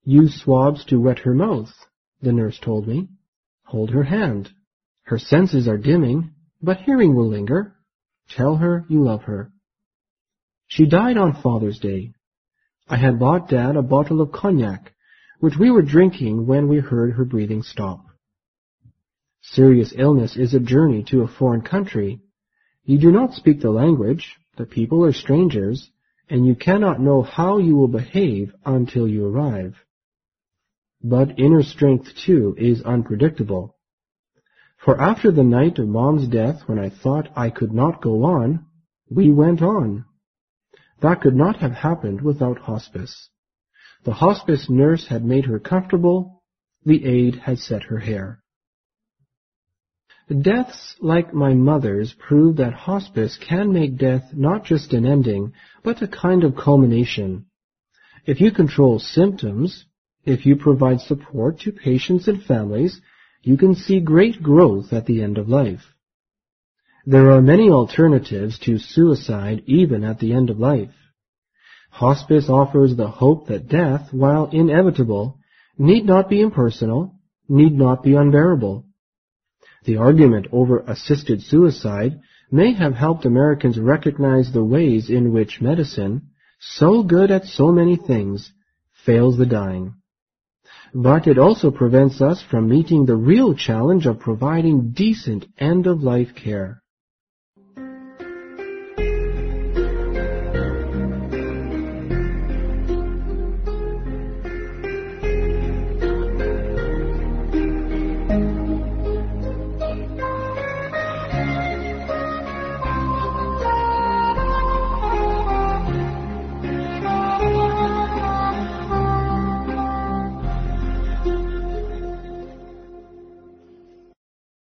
Use swabs to wet her mouth, the nurse told me. Hold her hand. Her senses are dimming, but hearing will linger. Tell her you love her. She died on Father's Day. I had bought Dad a bottle of cognac, which we were drinking when we heard her breathing stop. Serious illness is a journey to a foreign country. You do not speak the language, the people are strangers, and you cannot know how you will behave until you arrive. But inner strength, too, is unpredictable. For after the night of Mom's death, when I thought I could not go on, we went on. That could not have happened without hospice. The hospice nurse had made her comfortable. The aide had set her hair. Deaths like my mother's prove that hospice can make death not just an ending, but a kind of culmination. If you control symptoms, if you provide support to patients and families, you can see great growth at the end of life. There are many alternatives to suicide even at the end of life. Hospice offers the hope that death, while inevitable, need not be impersonal, need not be unbearable. The argument over assisted suicide may have helped Americans recognize the ways in which medicine, so good at so many things, fails the dying. But it also prevents us from meeting the real challenge of providing decent end-of-life care.